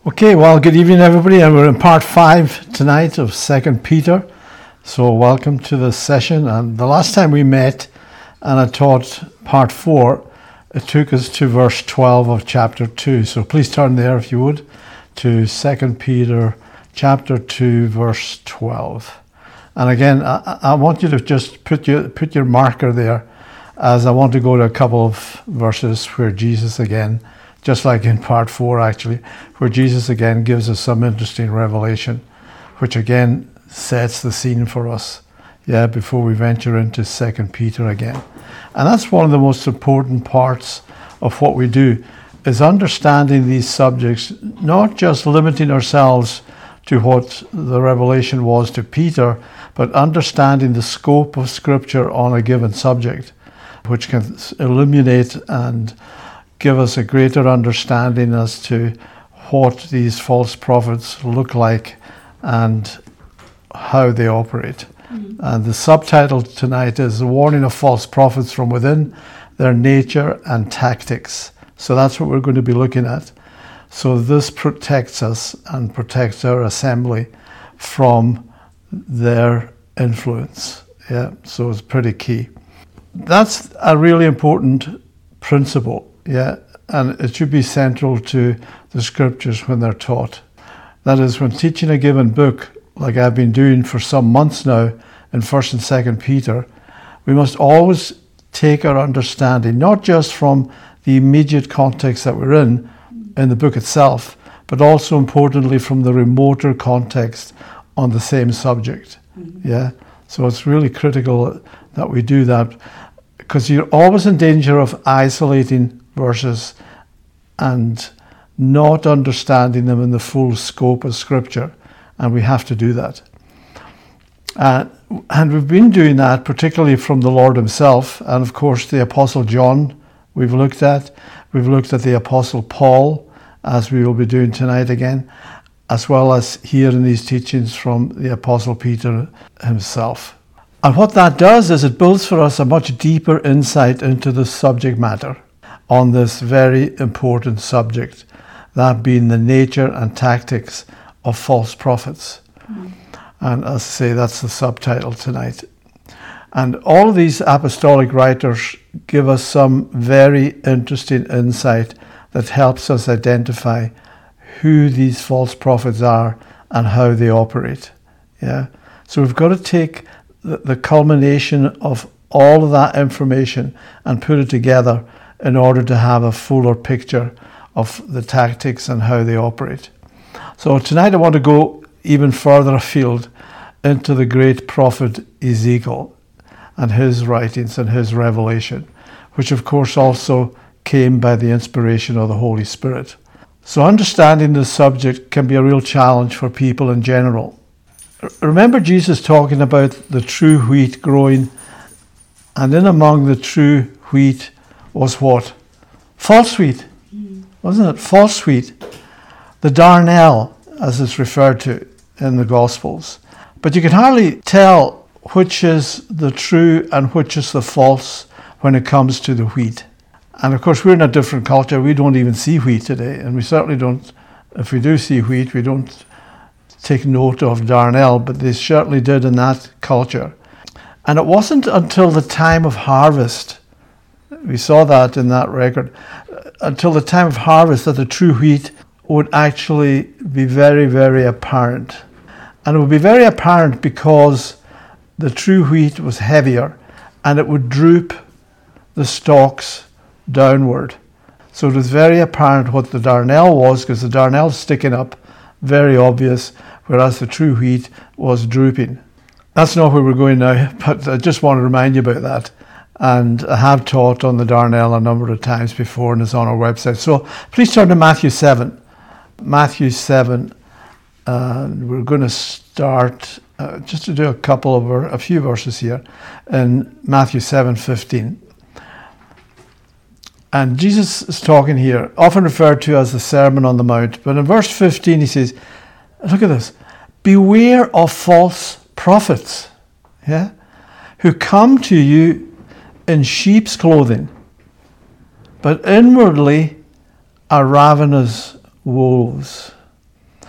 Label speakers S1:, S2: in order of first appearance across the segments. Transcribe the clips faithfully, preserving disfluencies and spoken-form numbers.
S1: Okay, well, good evening, everybody, and we're in part five tonight of Second Peter. So welcome to this session. And the last time we met and I taught part four, it took us to verse twelve of chapter two. So please turn there, if you would, to Second Peter chapter two, verse twelve. And again, I, I want you to just put your, put your marker there, as I want to go to a couple of verses where Jesus again, just like in part four actually, where Jesus again gives us some interesting revelation, which again sets the scene for us, yeah, before we venture into Second Peter again. And that's one of the most important parts of what we do, is understanding these subjects, not just limiting ourselves to what the revelation was to Peter, but understanding the scope of Scripture on a given subject, which can illuminate and give us a greater understanding as to what these false prophets look like and how they operate. Mm-hmm. And the subtitle tonight is The Warning of False Prophets from Within, Their Nature and Tactics. So that's what we're going to be looking at. So this protects us and protects our assembly from their influence. Yeah, so it's pretty key. That's a really important principle. Yeah, and it should be central to the scriptures when they're taught. That is, when teaching a given book, like I've been doing for some months now in First and Second Peter, we must always take our understanding, not just from the immediate context that we're in, in the book itself, but also importantly from the remoter context on the same subject. Mm-hmm. Yeah, so it's really critical that we do that, because you're always in danger of isolating verses and not understanding them in the full scope of Scripture, and we have to do that. Uh, and we've been doing that particularly from the Lord himself, and of course the Apostle John we've looked at. We've looked at the Apostle Paul, as we will be doing tonight again, as well as here in these teachings from the Apostle Peter himself. And what that does is it builds for us a much deeper insight into the subject matter on this very important subject, that being the nature and tactics of false prophets. Mm. And as I say, that's the subtitle tonight. And all of these apostolic writers give us some very interesting insight that helps us identify who these false prophets are and how they operate. Yeah. So we've got to take the, the culmination of all of that information and put it together in order to have a fuller picture of the tactics and how they operate. So tonight I want to go even further afield into the great prophet Ezekiel and his writings and his revelation, which of course also came by the inspiration of the Holy Spirit. So understanding this subject can be a real challenge for people in general. Remember Jesus talking about the true wheat growing, and in among the true wheat was what? False wheat, mm. wasn't it? False wheat. The darnel, as it's referred to in the Gospels. But you can hardly tell which is the true and which is the false when it comes to the wheat. And of course, we're in a different culture. We don't even see wheat today. And we certainly don't, if we do see wheat, we don't take note of darnel, but they certainly did in that culture. And it wasn't until the time of harvest, we saw that in that record, until the time of harvest that the true wheat would actually be very, very apparent. And it would be very apparent because the true wheat was heavier and it would droop the stalks downward. So it was very apparent what the darnel was, because the darnel sticking up, very obvious, whereas the true wheat was drooping. That's not where we're going now, but I just want to remind you about that. And I have taught on the darnel a number of times before, and it's on our website. So please turn to Matthew seven. Matthew seven. Uh, we're going to start uh, just to do a couple of a few verses here in Matthew seven fifteen. And Jesus is talking here, often referred to as the Sermon on the Mount. But in verse fifteen, he says, look at this, beware of false prophets, yeah, who come to you in sheep's clothing, but inwardly are ravenous wolves.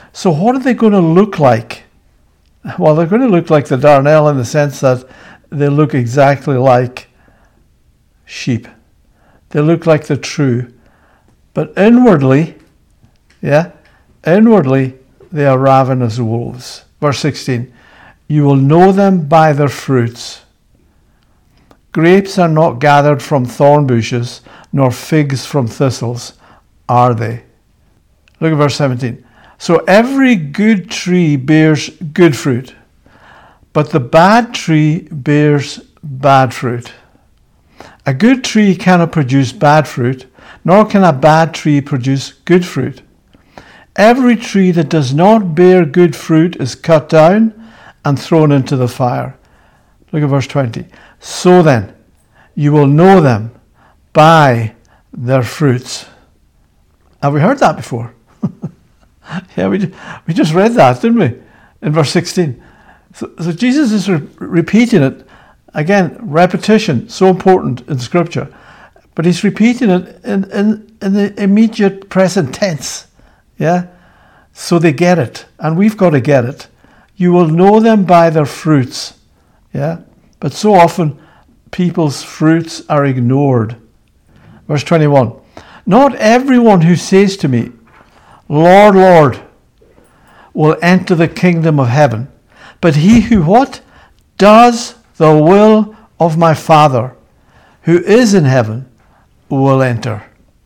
S1: So what are they going to look like? Well, they're going to look like the darnel in the sense that they look exactly like sheep. They look like the true. But inwardly, yeah, inwardly, they are ravenous wolves. Verse sixteen, you will know them by their fruits. Grapes are not gathered from thorn bushes, nor figs from thistles, are they? Look at verse seventeen. So every good tree bears good fruit, but the bad tree bears bad fruit. A good tree cannot produce bad fruit, nor can a bad tree produce good fruit. Every tree that does not bear good fruit is cut down and thrown into the fire. Look at verse twenty. So then, you will know them by their fruits. Have we heard that before? Yeah, we we just read that, didn't we? In verse sixteen. So, so Jesus is re- repeating it. Again, repetition, so important in Scripture. But he's repeating it in, in, in the immediate present tense. Yeah? So they get it. And we've got to get it. You will know them by their fruits. Yeah? But so often, people's fruits are ignored. Verse twenty-one. Not everyone who says to me, Lord, Lord, will enter the kingdom of heaven, but he who what? Does the will of my Father who is in heaven will enter.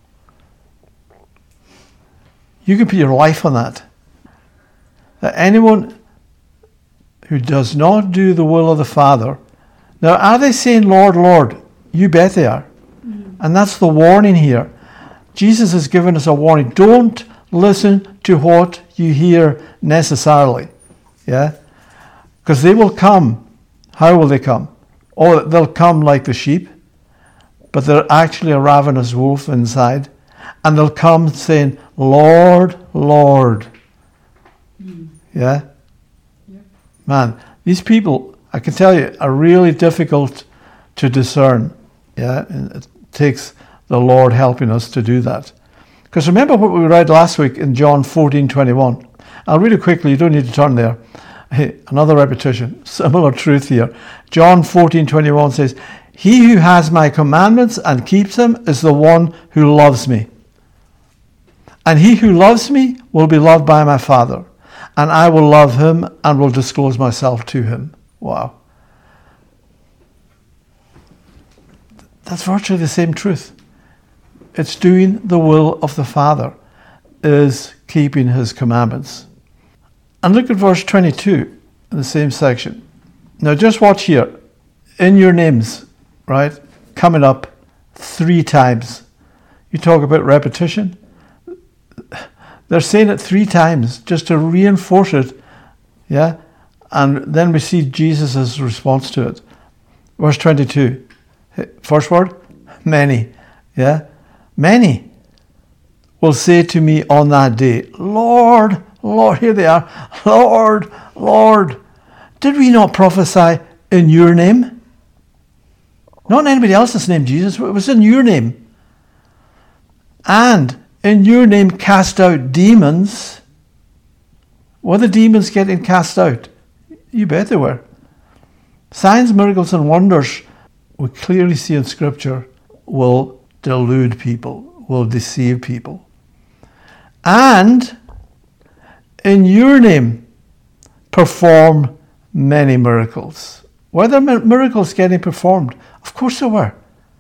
S1: You can put your life on that. That anyone who does not do the will of the Father. Now, are they saying, Lord, Lord? You bet they are. Mm-hmm. And that's the warning here. Jesus has given us a warning. Don't listen to what you hear necessarily. Yeah? Because they will come. How will they come? Oh, they'll come like the sheep, but they're actually a ravenous wolf inside. And they'll come saying, Lord, Lord. Mm. Yeah? Yep. Man, these people, I can tell you, are really difficult to discern. Yeah? And it takes the Lord helping us to do that. Because remember what we read last week in John fourteen twenty-one. I'll read it quickly, you don't need to turn there. Hey, another repetition, similar truth here. John fourteen twenty-one says, he who has my commandments and keeps them is the one who loves me. And he who loves me will be loved by my Father. And I will love him and will disclose myself to him. Wow. That's virtually the same truth. It's doing the will of the Father, is keeping his commandments. And look at verse twenty-two in the same section. Now just watch here. In your names, right? Coming up three times. You talk about repetition. They're saying it three times just to reinforce it. Yeah? And then we see Jesus' response to it. Verse twenty-two. First word, many. Yeah? Many will say to me on that day, Lord, Lord, here they are. Lord, Lord, did we not prophesy in your name? Not in anybody else's name, Jesus. It was in your name. And in your name cast out demons. Were the demons getting cast out? You bet they were. Signs, miracles, and wonders, we clearly see in Scripture, will delude people, will deceive people. And in your name perform many miracles. Were there miracles getting performed? Of course there were.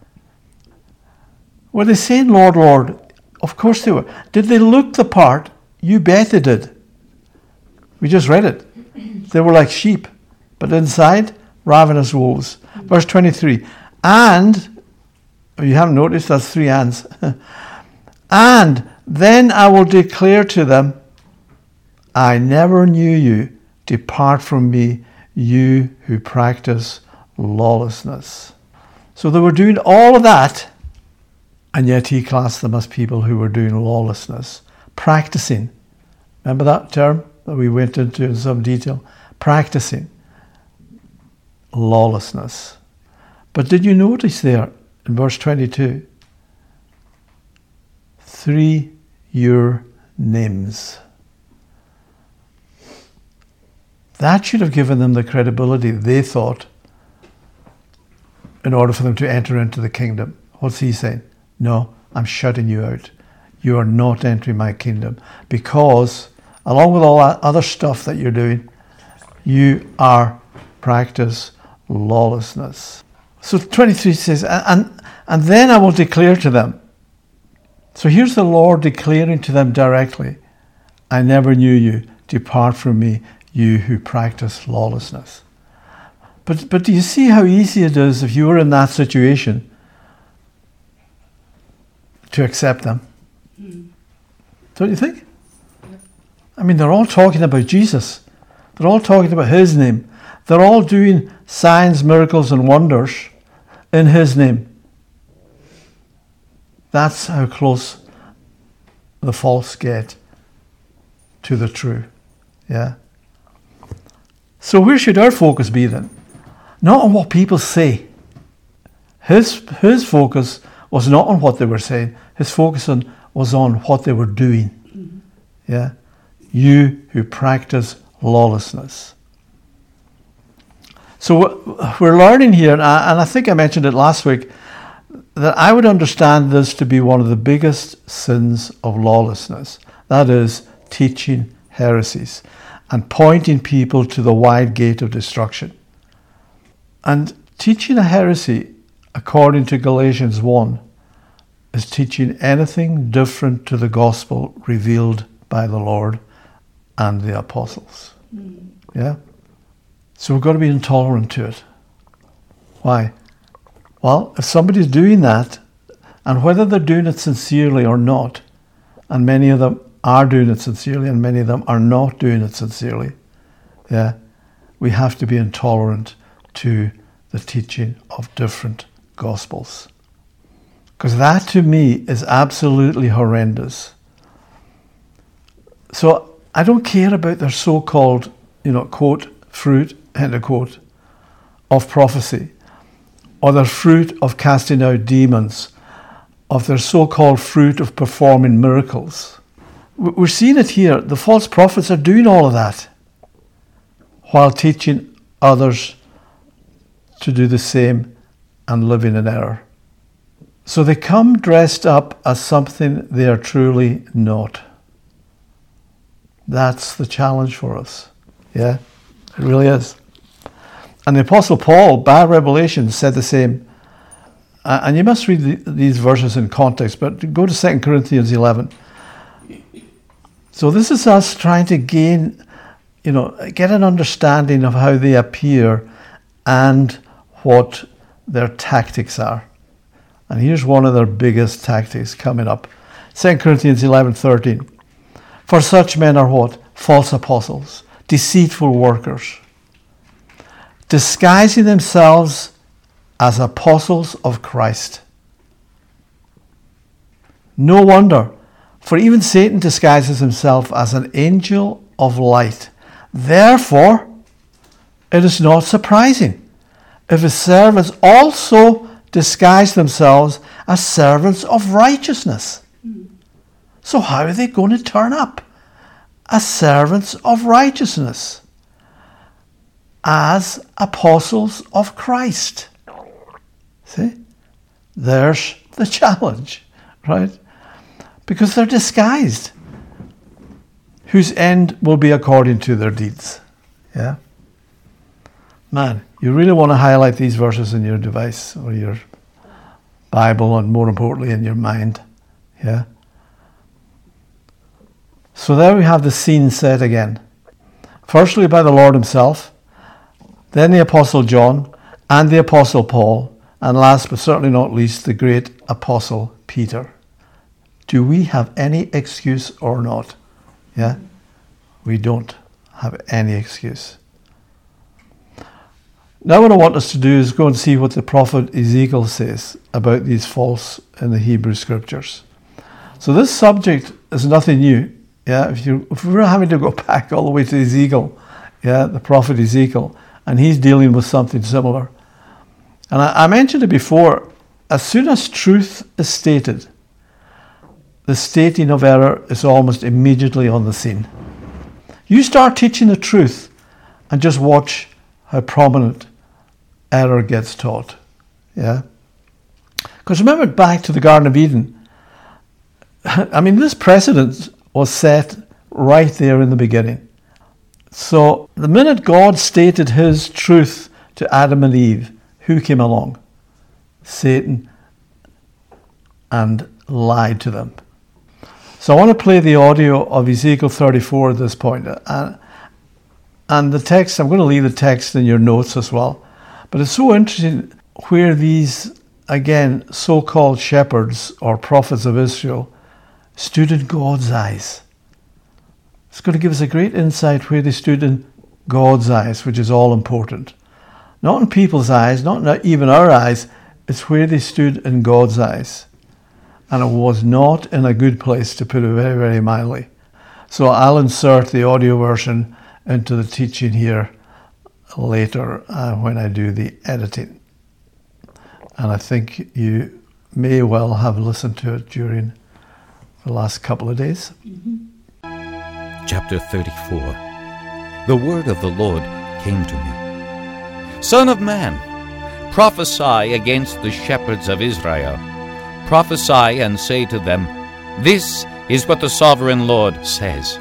S1: Were they saying, Lord, Lord? Of course they were. Did they look the part? You bet they did. We just read it. They were like sheep, but inside, ravenous wolves. Verse twenty-three. And, you haven't noticed, that's three ands. And then I will declare to them, I never knew you. Depart from me, you who practice lawlessness. So they were doing all of that, and yet he classed them as people who were doing lawlessness. Practicing. Remember that term that we went into in some detail? Practicing lawlessness. But did you notice there in verse twenty-two? Three your names. That should have given them the credibility they thought in order for them to enter into the kingdom. What's he saying? No, I'm shutting you out. You are not entering my kingdom because, along with all that other stuff that you're doing, you are practice lawlessness. So twenty-three says, and, and then I will declare to them. So here's the Lord declaring to them directly, I never knew you. Depart from me, you who practice lawlessness. But but do you see how easy it is if you were in that situation to accept them? Mm. Don't you think? Yep. I mean, they're all talking about Jesus. They're all talking about his name. They're all doing signs, miracles, and wonders in his name. That's how close the false get to the true. Yeah. So where should our focus be then? Not on what people say. His his focus was not on what they were saying. His focus on, was on what they were doing. Mm-hmm. Yeah. You who practice lawlessness. So we're learning here, and I think I mentioned it last week, that I would understand this to be one of the biggest sins of lawlessness. That is teaching heresies and pointing people to the wide gate of destruction. And teaching a heresy, according to Galatians one, is teaching anything different to the gospel revealed by the Lord and the apostles. Mm. Yeah? So we've got to be intolerant to it. Why? Well, if somebody's doing that, and whether they're doing it sincerely or not, and many of them are doing it sincerely and many of them are not doing it sincerely, yeah, we have to be intolerant to the teaching of different gospels. Because that to me is absolutely horrendous. So I don't care about their so-called, you know, quote, fruit, end of quote, of prophecy, or their fruit of casting out demons, of their so-called fruit of performing miracles. We're seeing it here. The false prophets are doing all of that while teaching others to do the same and living in error. So they come dressed up as something they are truly not. That's the challenge for us. Yeah, it really is. And the Apostle Paul, by revelation, said the same. Uh, and you must read the, these verses in context, but go to Second Corinthians eleven. So this is us trying to gain, you know, get an understanding of how they appear and what their tactics are. And here's one of their biggest tactics coming up. Second Corinthians eleven thirteen. For such men are what? False apostles, deceitful workers, disguising themselves as apostles of Christ. No wonder, for even Satan disguises himself as an angel of light. Therefore, it is not surprising if his servants also disguise themselves as servants of righteousness. Mm. So how are they going to turn up as servants of righteousness, as apostles of Christ? See, there's the challenge, right? Because they're disguised, whose end will be according to their deeds. Yeah? Man, you really want to highlight these verses in your device or your Bible, and more importantly in your mind. Yeah? So there we have the scene set again. Firstly by the Lord himself, then the Apostle John and the Apostle Paul, and last but certainly not least, the great Apostle Peter. Do we have any excuse or not? Yeah? We don't have any excuse. Now what I want us to do is go and see what the prophet Ezekiel says about these false in the Hebrew scriptures. So this subject is nothing new. Yeah, if you if we were having to go back all the way to Ezekiel, yeah, the prophet Ezekiel, and he's dealing with something similar. And I, I mentioned it before, as soon as truth is stated, the stating of error is almost immediately on the scene. You start teaching the truth, and just watch how prominent error gets taught. Yeah? Because remember back to the Garden of Eden. I mean, this precedent was set right there in the beginning. So the minute God stated his truth to Adam and Eve, who came along? Satan, and lied to them. So I want to play the audio of Ezekiel thirty-four at this point. And, and the text, I'm going to leave the text in your notes as well. But it's so interesting where these, again, so-called shepherds or prophets of Israel stood in God's eyes. It's going to give us a great insight where they stood in God's eyes, which is all important. Not in people's eyes, not even our eyes, it's where they stood in God's eyes. And it was not in a good place, to put it very, very mildly. So I'll insert the audio version into the teaching here later uh, when I do the editing. And I think you may well have listened to it during the last couple of days.
S2: Mm-hmm. Chapter thirty-four. The word of the Lord came to me. Son of man, prophesy against the shepherds of Israel. Prophesy and say to them, This is what the sovereign Lord says.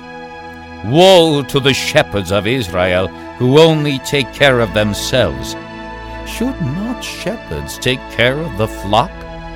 S2: Woe to the shepherds of Israel, who only take care of themselves. Should not shepherds take care of the flock?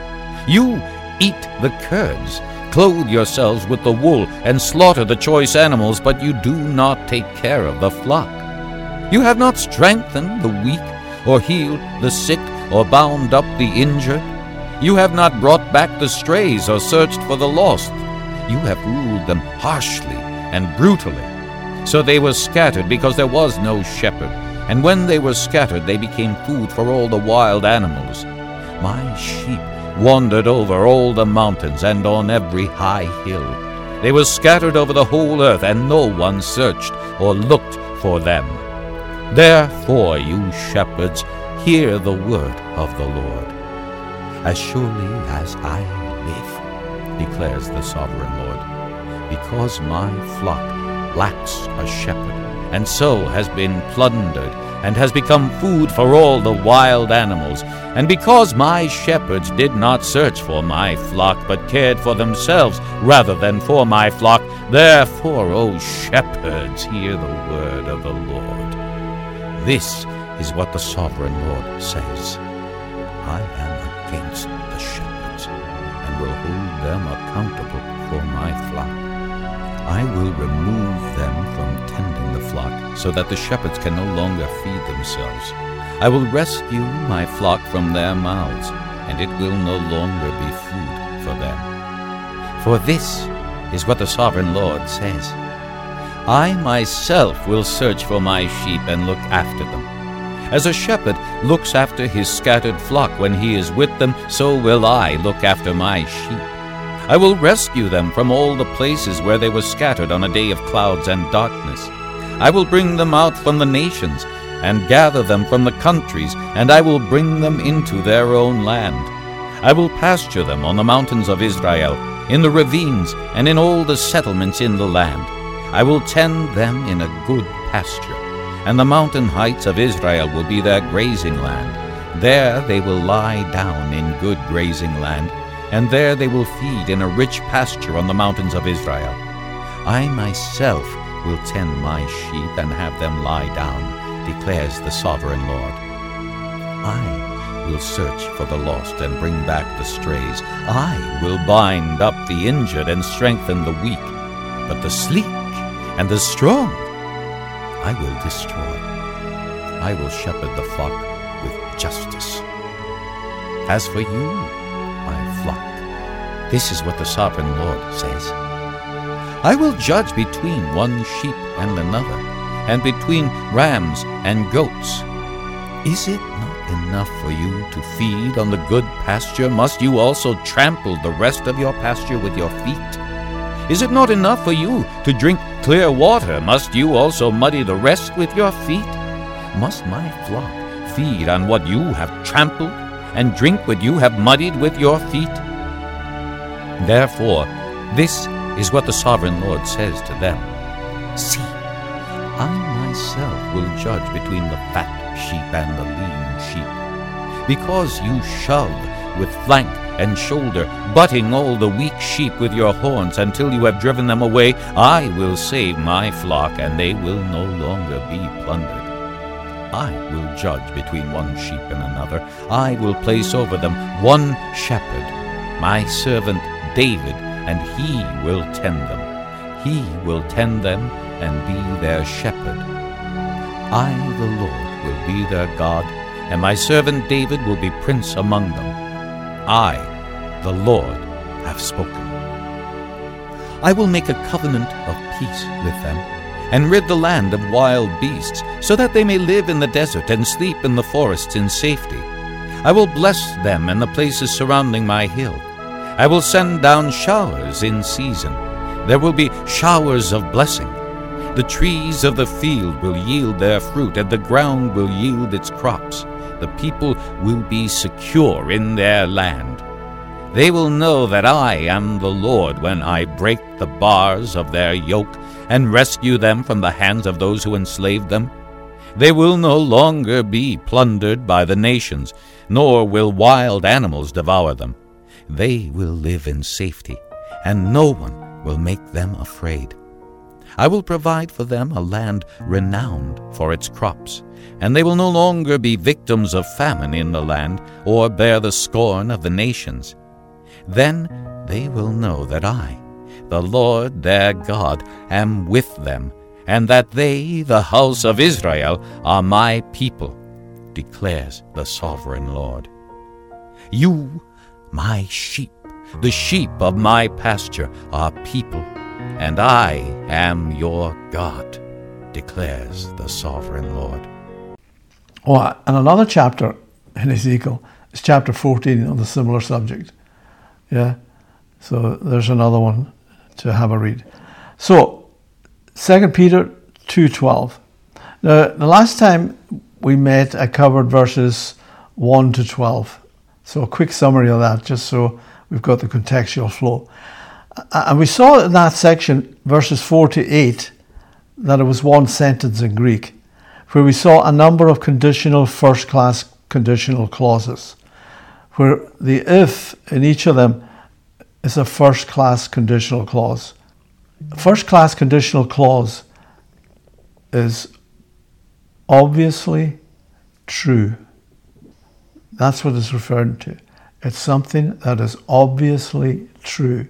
S2: You eat the curds, clothe yourselves with the wool, and slaughter the choice animals, but you do not take care of the flock. You have not strengthened the weak, or healed the sick, or bound up the injured. You have not brought back the strays, or searched for the lost. You have ruled them harshly and brutally. So they were scattered because there was no shepherd, and when they were scattered they became food for all the wild animals. My sheep wandered over all the mountains and on every high hill. They were scattered over the whole earth, and no one searched or looked for them. Therefore, you shepherds, hear the word of the Lord. As surely as I live, declares the sovereign Lord, because my flock lacks a shepherd, and so has been plundered, and has become food for all the wild animals, and because my shepherds did not search for my flock, but cared for themselves rather than for my flock, therefore, O shepherds, hear the word of the Lord. This is what the sovereign Lord says. I am against the shepherds, and will hold them accountable for my flock. I will remove them from tending the flock, so that the shepherds can no longer feed themselves. I will rescue my flock from their mouths, and it will no longer be food for them. For this is what the sovereign Lord says. I myself will search for my sheep and look after them. As a shepherd looks after his scattered flock when he is with them, so will I look after my sheep. I will rescue them from all the places where they were scattered on a day of clouds and darkness. I will bring them out from the nations, and gather them from the countries, and I will bring them into their own land. I will pasture them on the mountains of Israel, in the ravines, and in all the settlements in the land. I will tend them in a good pasture, and the mountain heights of Israel will be their grazing land. There they will lie down in good grazing land, and there they will feed in a rich pasture on the mountains of Israel. I myself will tend my sheep and have them lie down, declares the sovereign Lord. I will search for the lost and bring back the strays. I will bind up the injured and strengthen the weak, but the sleek and the strong I will destroy. I will shepherd the flock with justice. As for you, my flock, this is what the sovereign Lord says. I will judge between one sheep and another, and between rams and goats. Is it not enough for you to feed on the good pasture? Must you also trample the rest of your pasture with your feet? Is it not enough for you to drink clear water? Must you also muddy the rest with your feet? Must my flock feed on what you have trampled, and drink what you have muddied with your feet? Therefore, this is what the sovereign Lord says to them. See, I myself will judge between the fat sheep and the lean sheep. Because you shove with flank and shoulder, butting all the weak sheep with your horns until you have driven them away, I will save my flock, and they will no longer be plundered. I will judge between one sheep and another. I will place over them one shepherd, my servant David, and he will tend them. He will tend them and be their shepherd. I, the Lord, will be their God, and my servant David will be prince among them. I, the Lord, have spoken. I will make a covenant of peace with them, and rid the land of wild beasts, so that they may live in the desert and sleep in the forests in safety. I will bless them and the places surrounding my hill. I will send down showers in season. There will be showers of blessing. The trees of the field will yield their fruit, and the ground will yield its crops. The people will be secure in their land. They will know that I am the Lord when I break the bars of their yoke and rescue them from the hands of those who enslaved them. They will no longer be plundered by the nations, nor will wild animals devour them. They will live in safety, and no one will make them afraid. I will provide for them a land renowned for its crops, and they will no longer be victims of famine in the land, or bear the scorn of the nations. Then they will know that I, the Lord their God, am with them, and that they, the house of Israel, are my people, declares the sovereign Lord. You, my sheep, the sheep of my pasture, are people, and I am your God, declares the sovereign Lord.
S1: Oh, and another chapter in Ezekiel is chapter fourteen on the similar subject. Yeah, so there's another one to have a read. So, Second Peter two twelve. Now, the last time we met, I covered verses one to twelve. So a quick summary of that, just so we've got the contextual flow. And we saw in that section, verses four to eight, that it was one sentence in Greek, where we saw a number of conditional first-class conditional clauses, where the if in each of them is a first-class conditional clause. First-class conditional clause is obviously true. That's what it's referring to. It's something that is obviously true.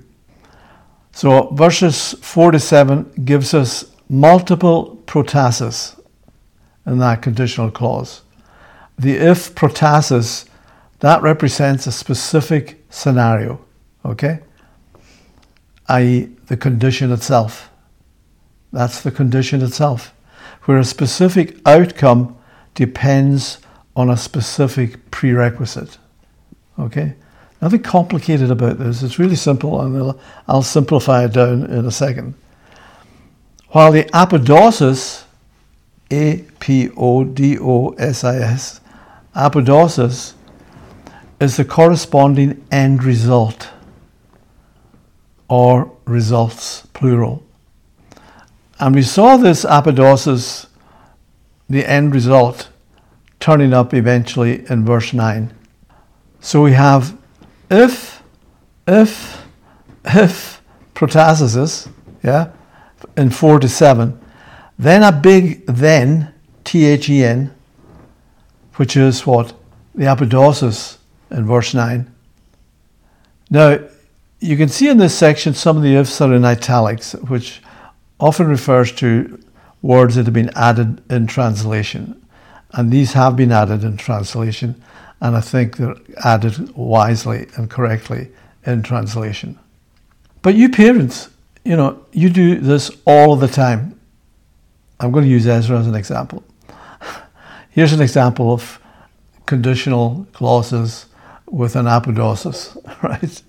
S1: So verses four to seven gives us multiple protasis in that conditional clause. The if protasis, that represents a specific scenario, okay? that is the condition itself. That's the condition itself, where a specific outcome depends on a specific prerequisite, okay? Nothing complicated about this. It's really simple, and I'll, I'll simplify it down in a second. While the apodosis, A P O D O S I S, apodosis is the corresponding end result, or results, plural. And we saw this apodosis, the end result, turning up eventually in verse nine. So we have if, if, if protasis, yeah, in four to seven, then a big then, T H E N, which is what? The apodosis in verse nine. Now, you can see in this section some of the ifs are in italics, which often refers to words that have been added in translation. And these have been added in translation, and I think they're added wisely and correctly in translation. But you parents, you know, you do this all the time. I'm going to use Ezra as an example. Here's an example of conditional clauses with an apodosis, right?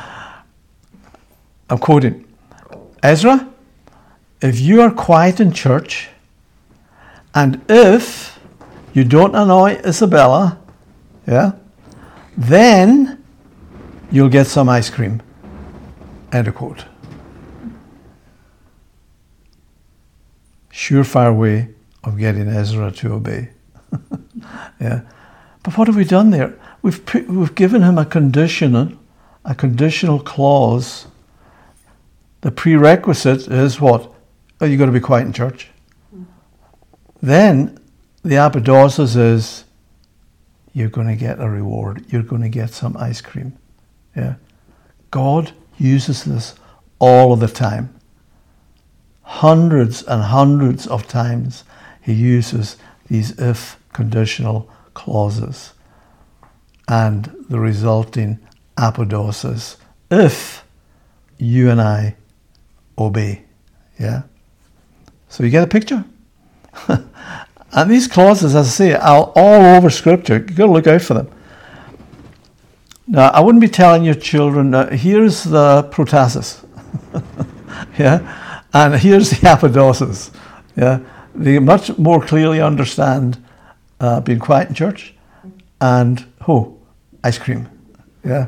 S1: I'm quoting, Ezra, if you are quiet in church, and if you don't annoy Isabella, yeah, then you'll get some ice cream. End of quote. surefire way of getting Ezra to obey. Yeah. But what have we done there? We've put, we've given him a condition, a conditional clause. The prerequisite is what? Oh, you've got to be quiet in church. Mm. Then the apodosis is you're going to get a reward. You're going to get some ice cream. Yeah. God uses this all of the time. Hundreds and hundreds of times he uses these if conditional clauses and the resulting apodosis if you and I obey. Yeah. So you get a picture? And these clauses, as I say, are all over Scripture. You've got to look out for them. Now, I wouldn't be telling your children, uh, here's the protasis. Yeah. And here's the apodosis. Yeah. They much more clearly understand uh, being quiet in church and, oh, ice cream. Yeah.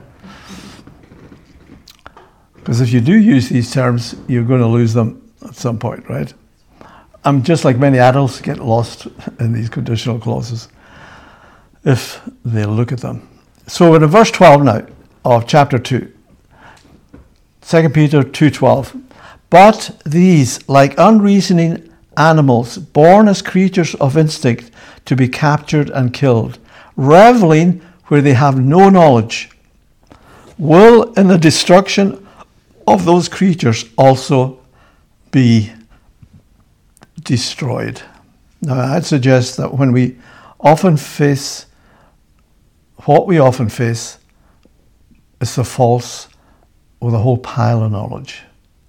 S1: Because if you do use these terms, you're going to lose them at some point, right? I'm just like many adults get lost in these conditional clauses if they look at them. So in verse twelve now of chapter two, Second Peter two twelve, but these, like unreasoning animals, born as creatures of instinct to be captured and killed, reveling where they have no knowledge, will in the destruction of those creatures also be destroyed. Now, I'd suggest that when we often face, what we often face is the false with a whole pile of knowledge.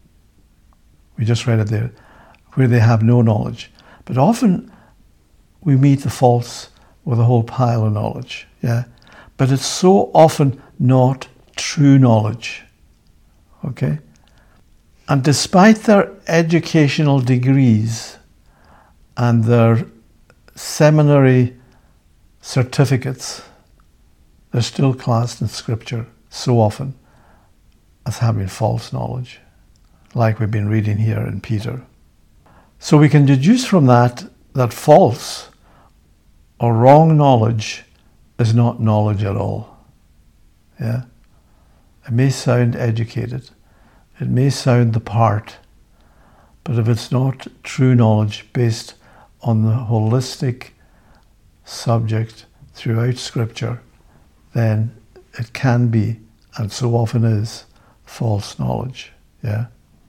S1: We just read it there, where they have no knowledge. But often we meet the false with a whole pile of knowledge. Yeah, but it's so often not true knowledge. Okay? And despite their educational degrees and their seminary certificates, they're still classed in Scripture so often as having false knowledge, like we've been reading here in Peter. So we can deduce from that that false or wrong knowledge is not knowledge at all. Yeah? It may sound educated. It may sound the part. But if it's not true knowledge based on the holistic subject throughout Scripture, then it can be, and so often is, false knowledge. Yeah.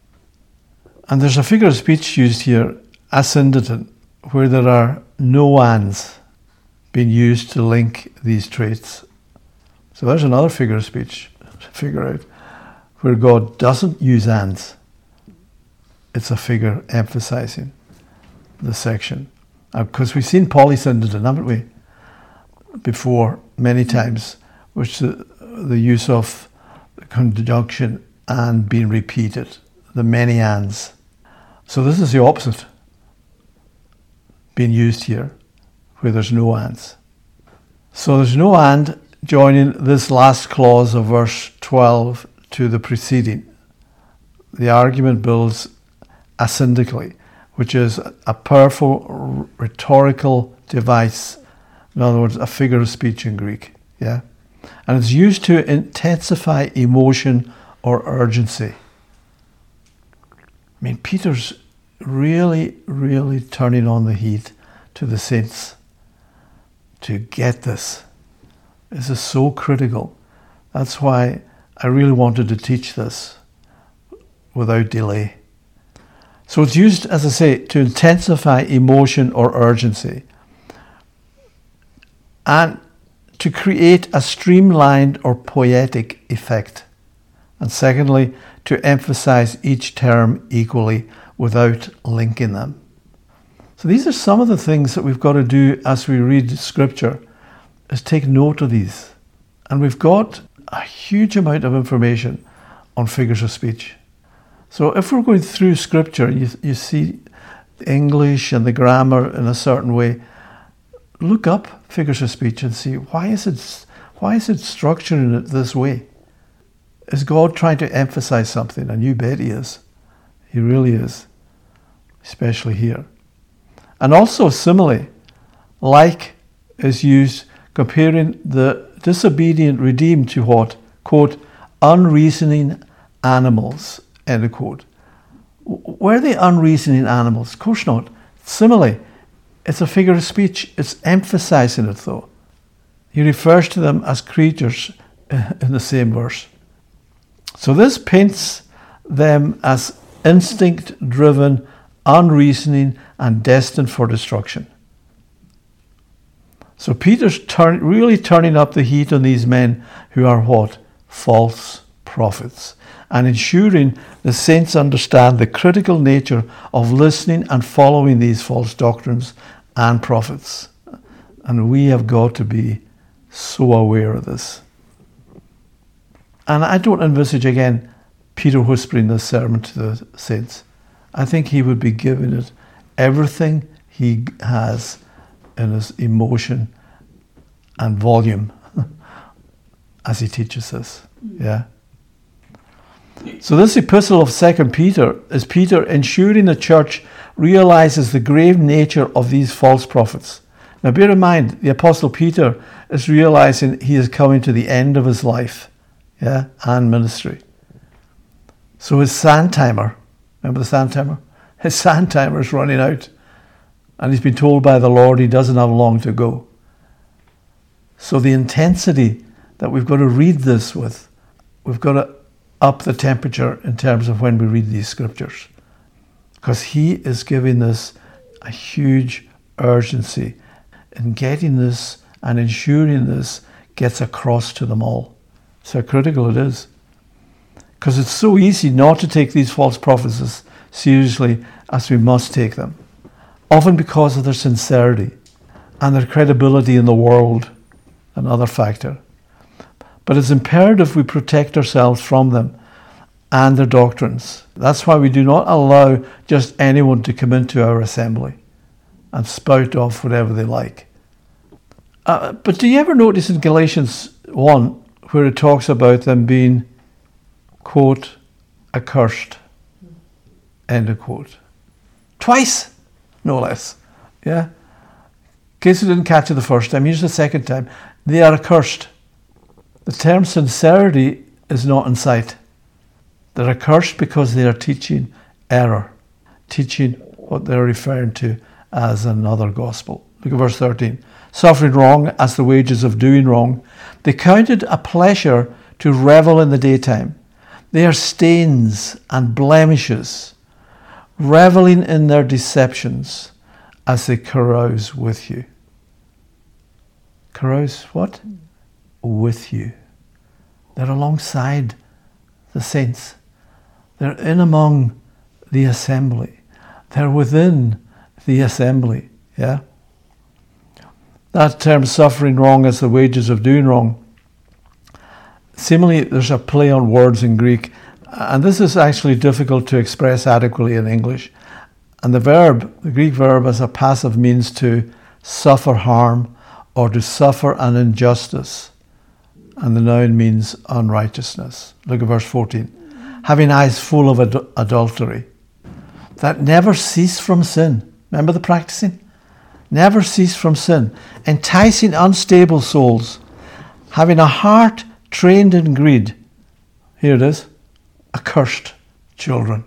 S1: And there's a figure of speech used here, asyndeton, where there are no ands being used to link these traits. So there's another figure of speech to figure out where God doesn't use ands. It's a figure emphasizing the section. Because we've seen polysyndeton, haven't we, before many times, which the, the use of the conjunction and being repeated, the many ands. So this is the opposite being used here, where there's no ands. So there's no and joining this last clause of verse twelve to the preceding. The argument builds asyndically, which is a powerful rhetorical device. In other words, a figure of speech in Greek. Yeah, and it's used to intensify emotion or urgency. I mean, Peter's really, really turning on the heat to the saints to get this. This is so critical. That's why I really wanted to teach this without delay. So it's used, as I say, to intensify emotion or urgency and to create a streamlined or poetic effect. And secondly, to emphasize each term equally without linking them. So these are some of the things that we've got to do as we read Scripture, is take note of these. And we've got a huge amount of information on figures of speech. So if we're going through Scripture, you, you see the English and the grammar in a certain way, look up figures of speech and see, why is it, why is it structuring it this way? Is God trying to emphasize something? And you bet he is. He really is, especially here. And also simile, like, is used comparing the disobedient redeemed to what? Quote, unreasoning animals, end of quote. Were they unreasoning animals? Of course not. Simile, it's a figure of speech. It's emphasizing it though. He refers to them as creatures in the same verse. So this paints them as instinct-driven, unreasoning, and destined for destruction. So Peter's turn, really turning up the heat on these men who are what? False prophets. And ensuring the saints understand the critical nature of listening and following these false doctrines and prophets. And we have got to be so aware of this. And I don't envisage again Peter whispering this sermon to the saints. I think he would be giving it everything he has in his emotion and volume as he teaches this. Yeah. So this epistle of Second Peter is Peter ensuring the church realizes the grave nature of these false prophets. Now bear in mind, the Apostle Peter is realizing he is coming to the end of his life, yeah, and ministry. So his sand timer, remember the sand timer? His sand timer is running out. And he's been told by the Lord he doesn't have long to go. So the intensity that we've got to read this with, we've got to up the temperature in terms of when we read these scriptures. Because he is giving this a huge urgency in getting this and ensuring this gets across to them all. So critical it is. Because it's so easy not to take these false prophets as seriously as we must take them. Often because of their sincerity and their credibility in the world, another factor. But it's imperative we protect ourselves from them and their doctrines. That's why we do not allow just anyone to come into our assembly and spout off whatever they like. Uh, but do you ever notice in Galatians one where it talks about them being, quote, accursed, end of quote. Twice, no less. Yeah? In case you didn't catch it the first time, here's the second time. They are accursed. The term sincerity is not in sight. They're accursed because they are teaching error, teaching what they're referring to as another gospel. Look at verse thirteen. Suffering wrong as the wages of doing wrong, they counted a pleasure to revel in the daytime. They are stains and blemishes, reveling in their deceptions as they carouse with you. Carouse what? With you. They're alongside the saints. They're in among the assembly. They're within the assembly. Yeah? That term, suffering wrong as the wages of doing wrong. Seemingly, there's a play on words in Greek, and this is actually difficult to express adequately in English. And the verb, the Greek verb as a passive, means to suffer harm or to suffer an injustice. And the noun means unrighteousness. Look at verse fourteen. Having eyes full of ad- adultery, that never cease from sin. Remember the practicing? Never cease from sin. Enticing unstable souls, having a heart trained in greed. Here it is. Accursed children.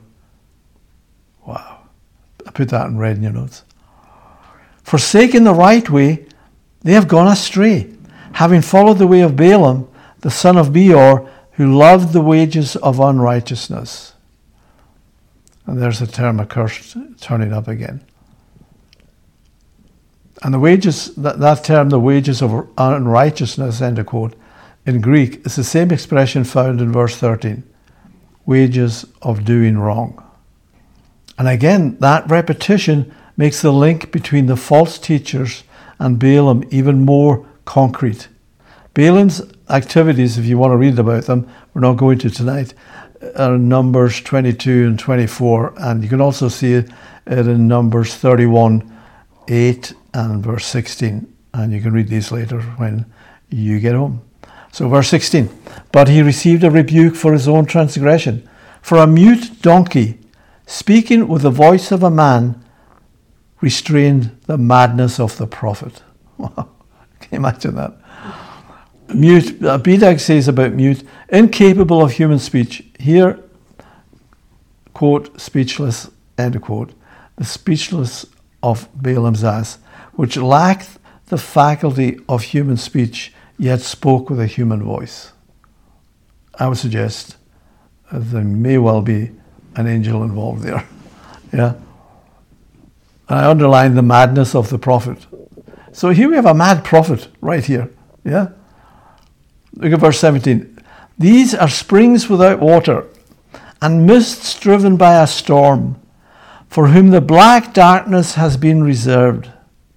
S1: Wow. I put that in red in your notes. Forsaking the right way, they have gone astray, having followed the way of Balaam, the son of Beor, who loved the wages of unrighteousness. And there's the term accursed turning up again. And the wages, that, that term, the wages of unrighteousness, end of quote, in Greek, is the same expression found in verse thirteen. Wages of doing wrong. And again, that repetition makes the link between the false teachers and Balaam even more concrete. Balaam's activities, if you want to read about them, we're not going to tonight, are in Numbers twenty-two and twenty-four, and you can also see it in Numbers thirty-one, eight and verse sixteen, and you can read these later when you get home. So verse sixteen, but he received a rebuke for his own transgression, for a mute donkey, speaking with the voice of a man, restrained the madness of the prophet. Wow, can you imagine that? Mute, uh, Bedag says about mute, incapable of human speech. Here, quote, speechless, end quote. The speechless of Balaam's ass, which lacked the faculty of human speech, yet spoke with a human voice. I would suggest that there may well be an angel involved there. Yeah. And I underline the madness of the prophet. So here we have a mad prophet right here. Yeah. Look at verse seventeen. These are springs without water, and mists driven by a storm, for whom the black darkness has been reserved.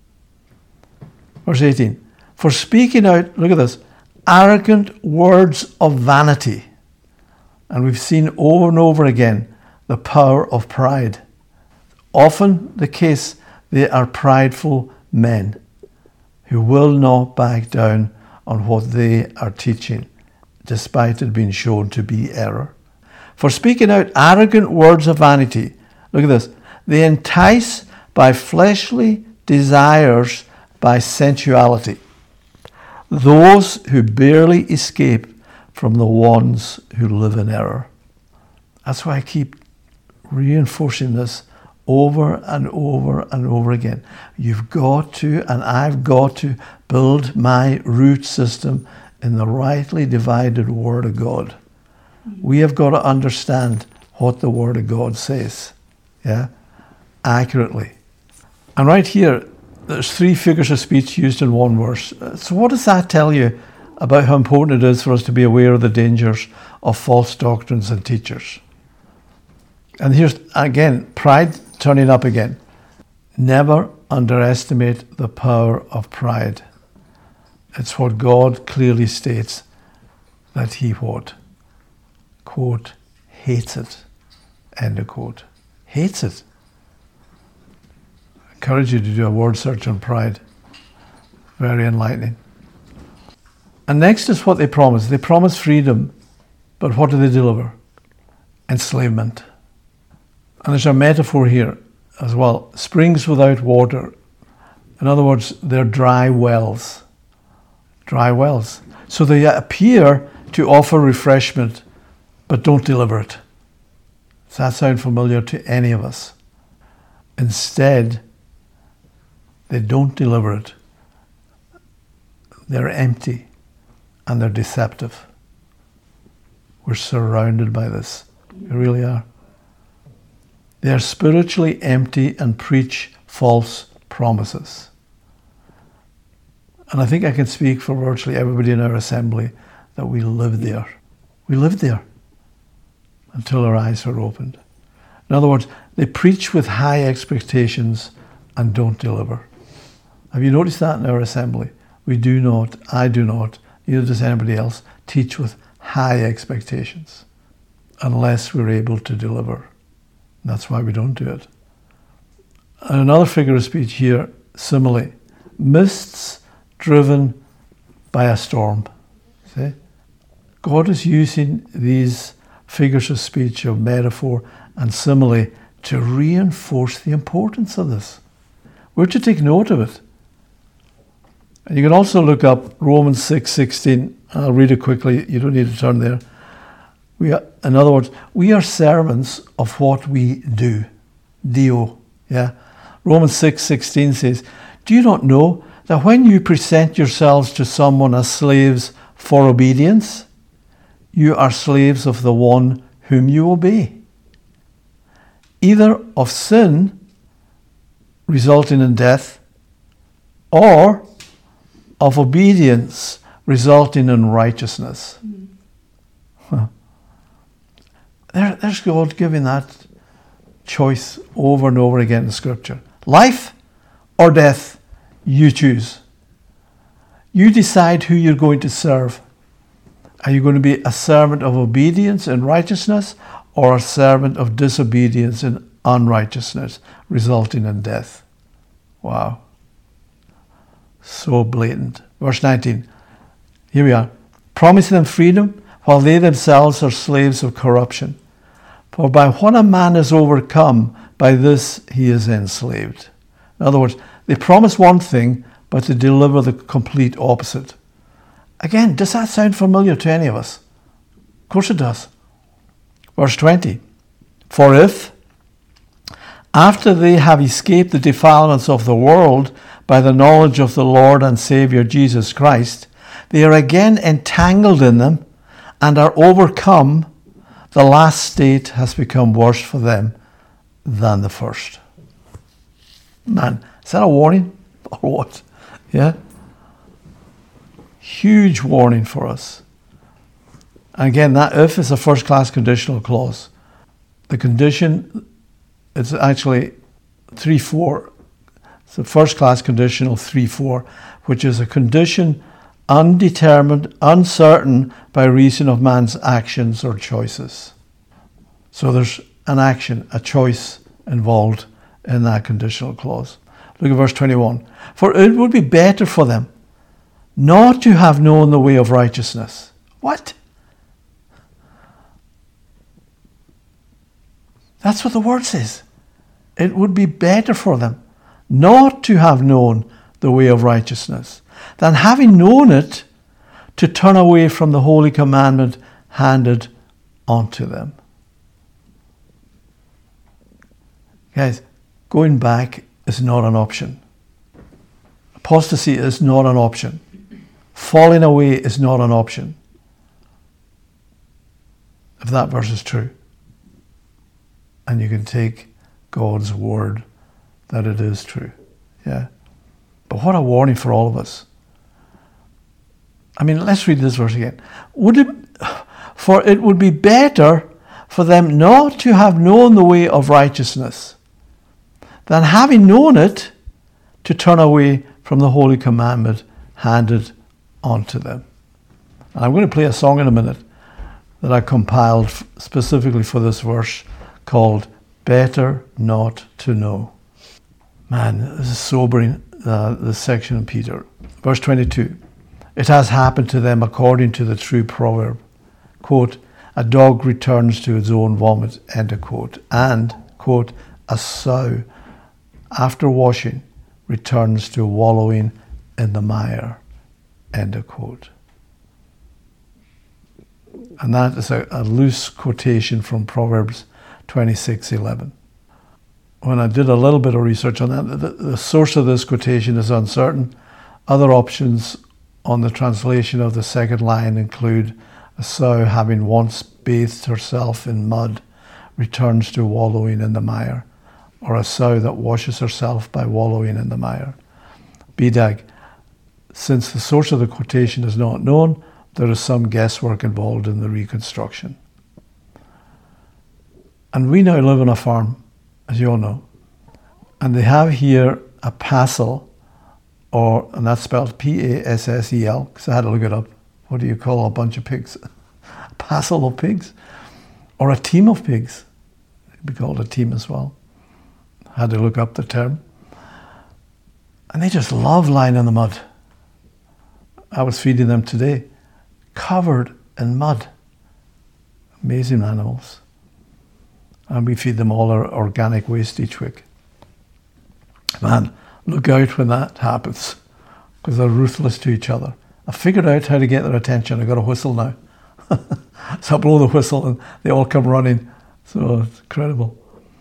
S1: Verse eighteen. For speaking out, look at this, arrogant words of vanity. And we've seen over and over again the power of pride. Often the case, they are prideful men who will not back down on what they are teaching, despite it being shown to be error. For speaking out arrogant words of vanity, look at this, they entice by fleshly desires, by sensuality, those who barely escape from the ones who live in error. That's why I keep reinforcing this over and over and over again. You've got to, and I've got to, build my root system in the rightly divided Word of God. We have got to understand what the Word of God says, yeah, accurately. And right here, there's three figures of speech used in one verse. So what does that tell you about how important it is for us to be aware of the dangers of false doctrines and teachers? And here's, again, pride turning up again. Never underestimate the power of pride. It's what God clearly states that he what? Quote, hates it. End of quote. Hates it. I encourage you to do a word search on pride. Very enlightening. And next is what they promise. They promise freedom, but what do they deliver? Enslavement. And there's a metaphor here as well. Springs without water. In other words, they're dry wells. Dry wells. So they appear to offer refreshment, but don't deliver it. Does that sound familiar to any of us? Instead, they don't deliver it. They're empty and they're deceptive. We're surrounded by this. We really are. They are spiritually empty and preach false promises. And I think I can speak for virtually everybody in our assembly that we live there. We lived there until our eyes were opened. In other words, they preach with high expectations and don't deliver. Have you noticed that in our assembly? We do not, I do not, neither does anybody else, teach with high expectations unless we're able to deliver. And that's why we don't do it. And another figure of speech here, simile, mists driven by a storm. See? God is using these figures of speech, of metaphor and simile to reinforce the importance of this. We're to take note of it. And you can also look up Romans six sixteen. I'll read it quickly. You don't need to turn there. We are, in other words, we are servants of what we do. Dio. Yeah. Romans six sixteen says, do you not know that when you present yourselves to someone as slaves for obedience, you are slaves of the one whom you obey, either of sin resulting in death, or of obedience resulting in righteousness. Mm. Huh. There, there's God giving that choice over and over again in Scripture. Life or death, you choose. You decide who you're going to serve. Are you going to be a servant of obedience and righteousness, or a servant of disobedience and unrighteousness, resulting in death? Wow. So blatant. Verse nineteen. Here we are. Promising them freedom while they themselves are slaves of corruption. For by what a man is overcome, by this he is enslaved. In other words, they promise one thing, but they deliver the complete opposite. Again, does that sound familiar to any of us? Of course it does. Verse twenty. For if, after they have escaped the defilements of the world by the knowledge of the Lord and Saviour Jesus Christ, they are again entangled in them and are overcome, the last state has become worse for them than the first. Man, is that a warning or what? Yeah? Huge warning for us. And again, that if is a first-class conditional clause. The condition, it's actually three four. It's a first-class conditional three four, which is a condition undetermined, uncertain by reason of man's actions or choices. So there's an action, a choice involved in that conditional clause. Look at verse twenty-one. For it would be better for them not to have known the way of righteousness. What? That's what the word says. It would be better for them not to have known the way of righteousness than, having known it, to turn away from the holy commandment handed onto them. Guys, going back is not an option. Apostasy is not an option. Falling away is not an option. If that verse is true. And you can take God's word that it is true. Yeah. But what a warning for all of us. I mean, let's read this verse again. Would it, for it would be better for them not to have known the way of righteousness than, having known it, to turn away from the holy commandment handed onto them. And I'm going to play a song in a minute that I compiled specifically for this verse, called Better Not to Know. Man, this is sobering, uh, this section in Peter. Verse twenty-two. It has happened to them according to the true proverb. Quote, a dog returns to its own vomit, end of quote. And, quote, a sow, after washing, returns to wallowing in the mire, end of quote. And that is a, a loose quotation from Proverbs twenty-six eleven. When I did a little bit of research on that, the, the source of this quotation is uncertain. Other options on the translation of the second line include, a sow having once bathed herself in mud returns to wallowing in the mire, or a sow that washes herself by wallowing in the mire. B D A G, since the source of the quotation is not known, there is some guesswork involved in the reconstruction. And we now live on a farm, as you all know. And they have here a passel, or, and that's spelled P A S S E L, because I had to look it up. What do you call a bunch of pigs? A passel of pigs? Or a team of pigs? It could be called a team as well. I had to look up the term. And they just love lying in the mud. I was feeding them today, covered in mud. Amazing animals. And we feed them all our organic waste each week. Man, look out when that happens, because they're ruthless to each other. I figured out how to get their attention. I got a whistle now. So I blow the whistle and they all come running. So it's incredible.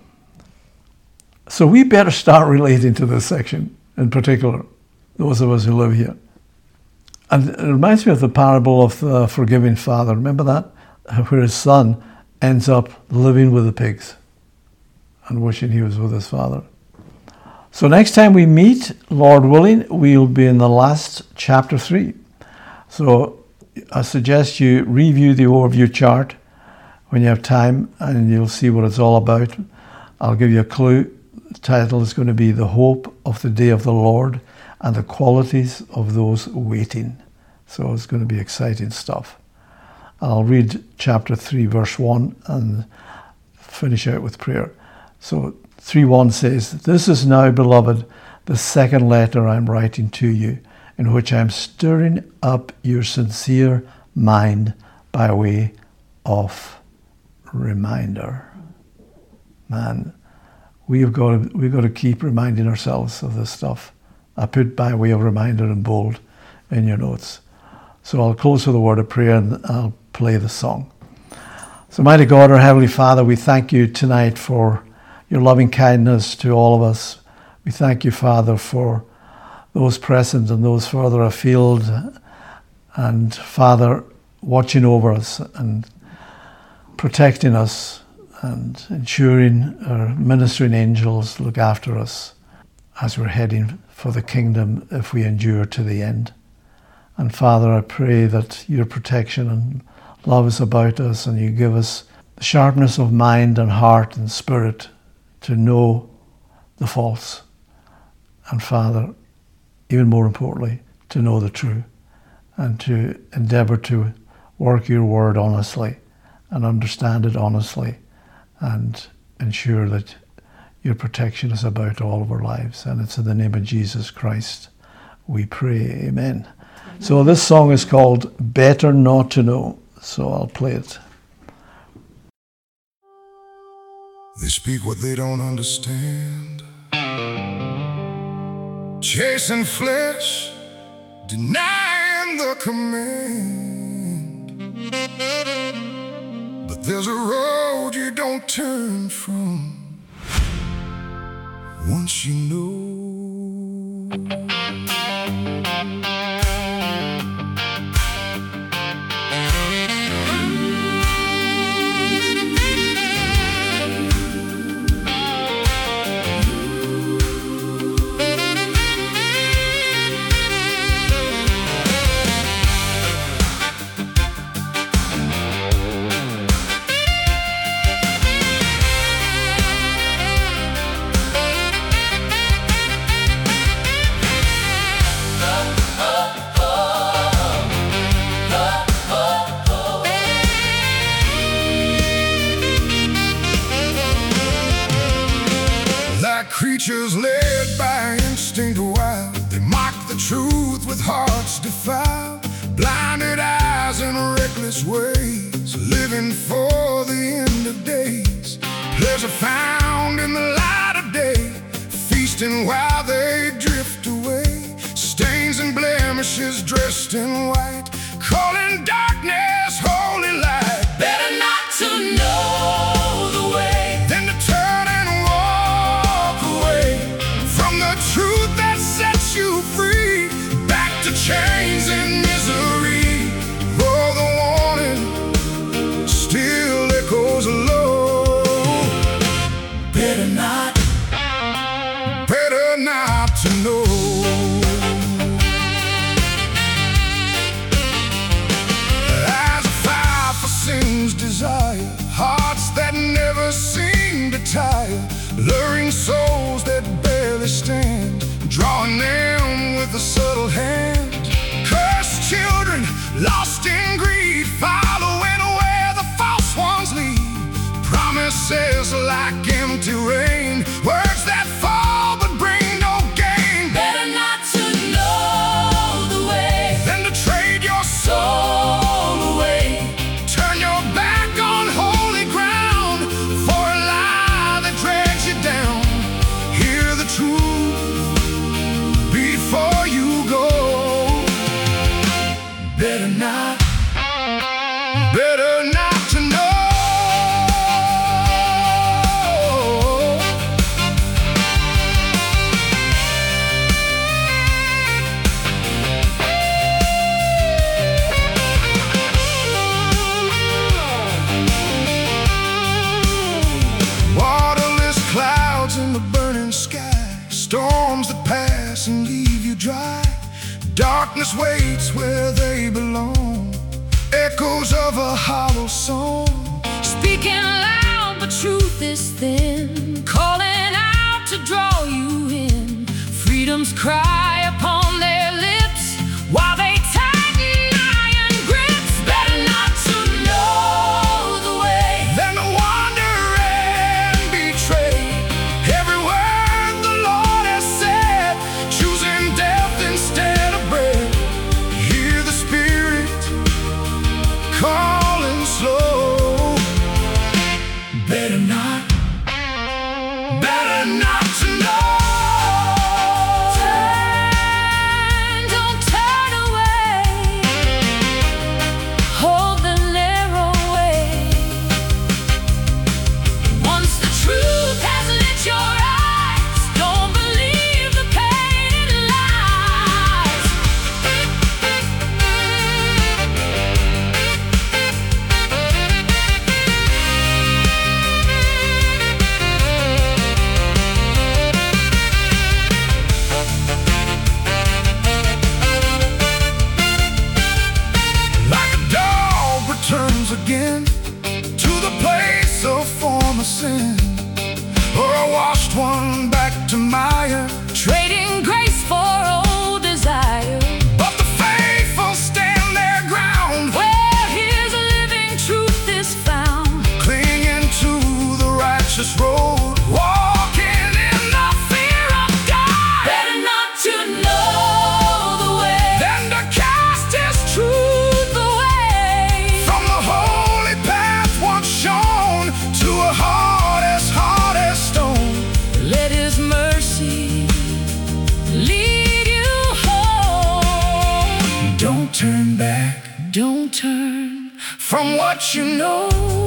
S1: So we better start relating to this section in particular, those of us who live here. And it reminds me of the parable of the forgiving father. Remember that? Where his son ends up living with the pigs and wishing he was with his father. So next time we meet, Lord willing, we'll be in the last chapter three. So I suggest you review the overview chart when you have time, and you'll see what it's all about. I'll give you a clue. The title is going to be The Hope of the Day of the Lord and the Qualities of Those Waiting. So it's going to be exciting stuff. I'll read chapter three, verse one, and finish out with prayer. So three one says, "This is now, beloved, the second letter I'm writing to you, in which I'm stirring up your sincere mind by way of reminder." Man, we've got to, we've got to keep reminding ourselves of this stuff. I put by way of reminder in bold in your notes. So I'll close with a word of prayer and I'll play the song. So mighty God, our Heavenly Father, we thank you tonight for your loving kindness to all of us. We thank you, Father, for those present and those further afield, and Father, watching over us and protecting us and ensuring our ministering angels look after us as we're heading for the kingdom if we endure to the end. And Father, I pray that your protection and love is about us, and you give us the sharpness of mind and heart and spirit to know the false. And Father, even more importantly, to know the true, and to endeavour to work your word honestly and understand it honestly and ensure that your protection is about all of our lives. And it's in the name of Jesus Christ we pray. Amen. Amen. So this song is called Better Not to Know. So I'll play it.
S3: They speak what they don't understand, chasing flesh, denying the command. But there's a road you don't turn from once you know. Creatures led by instinct wild, they mock the truth with hearts defiled, blinded eyes and reckless ways, living for the end of days. Pleasure found in the light of day, feasting while they drift away. Stains and blemishes dressed in white, calling darkness holy light. Better not to know the way than to turn and walk away from the truth that sets you free, back to chains and misery. Oh, the warning still echoes low. Better not, better not to know. As a fire for sin's desire, hearts that never seem to tire, luring souls that barely stand, drawing them with a subtle hand. Cursed children, lost in greed, following where the false ones lead. Promises like empty rain, words that fall but bring no gain. Better not to know the way than to trade your soul away. Turn your back on holy ground for a lie that drags you down. Hear the truth before you go. Better not, better not to know. Waterless clouds in the burning sky, storms that pass and leave you dry. Darkness waits where they belong, echoes of a hollow song.
S4: Speaking loud, but truth is thin, calling out to draw you in. Freedom's cry upon their lips while they tighten iron grips. Better not to know the way
S3: Then to wander and betray every word the Lord has said, choosing death instead of bread. Hear the Spirit calling slow. Better not, better Don't turn from what you know.